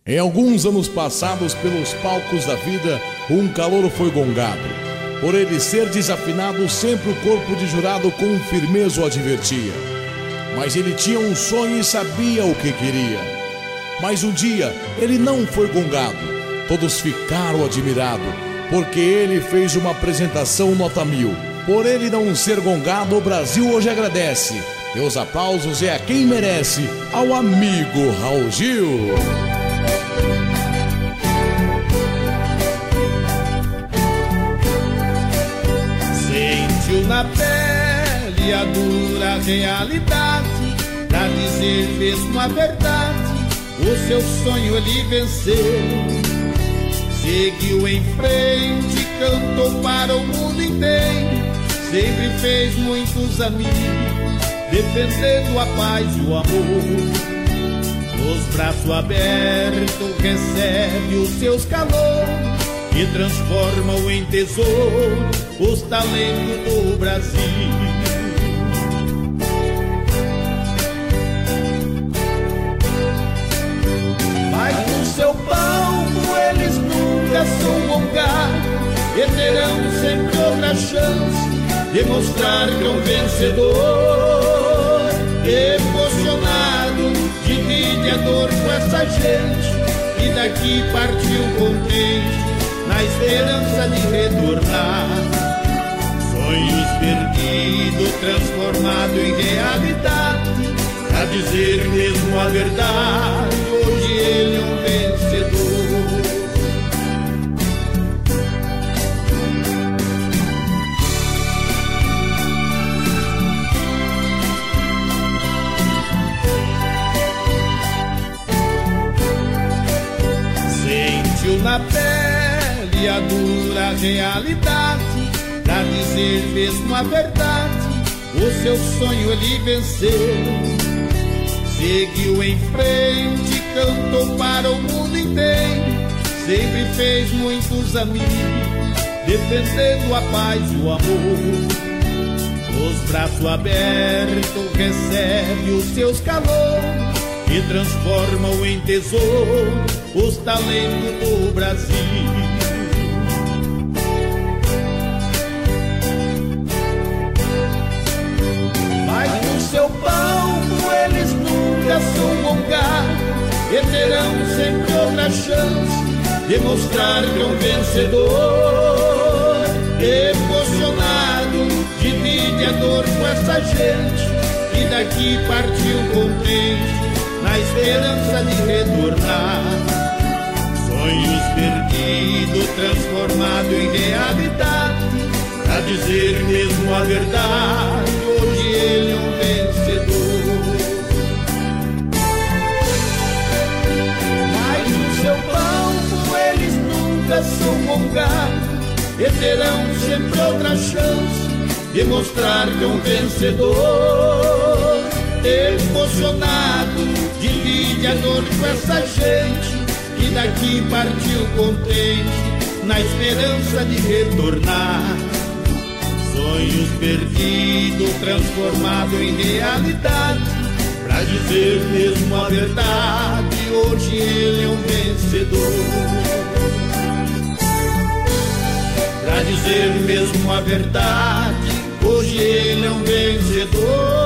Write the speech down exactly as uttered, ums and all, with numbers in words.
Em alguns anos passados, pelos palcos da vida, um calouro foi gongado. Por ele ser desafinado, sempre o corpo de jurado com firmeza o advertia. Mas ele tinha um sonho e sabia o que queria. Mas um dia, ele não foi gongado. Todos ficaram admirados, porque ele fez uma apresentação nota mil. Por ele não ser gongado, o Brasil hoje agradece. Meus aplausos é a quem merece, ao amigo Raul Gil. Sentiu na pele a dura realidade, pra dizer mesmo a verdade, o seu sonho ele venceu. Seguiu em frente, cantou para o mundo inteiro, sempre fez muitos amigos, defendendo a paz e o amor. Os braços abertos recebe os seus calores e transformam em tesouro os talentos do Brasil. Mas no seu palco eles nunca são gongados e terão sempre outra chance de mostrar que é um vencedor. Emocionado, divide a dor com essa gente e daqui partiu contente, na esperança de retornar. Sonhos perdidos, transformados em realidade, a dizer mesmo a verdade, hoje ele é um vencedor. Sentiu na pele a dura realidade, pra dizer mesmo a verdade, o seu sonho ele venceu. Seguiu em frente, cantou para o mundo inteiro, sempre fez muitos amigos, defendendo a paz e o amor. Os braços abertos recebe os seus calores e transformam em tesouro os talentos do Brasil. Mas no seu palco eles nunca são gongados e terão sempre outra chance de mostrar que é um vencedor. Emocionado, divide a dor com essa gente e daqui partiu contente, na esperança de retornar. Sonhos perdidos, transformados em realidade, pra dizer mesmo a verdade, hoje ele é um vencedor. Mas no seu palco eles nunca são gongados e terão sempre outra chance de mostrar que é um vencedor. Emocionado, divide a dor com essa gente que daqui partiu contente, na esperança de retornar. Sonhos perdidos, transformados em realidade, pra dizer mesmo a verdade, hoje ele é um vencedor. Pra dizer mesmo a verdade, hoje ele é um vencedor.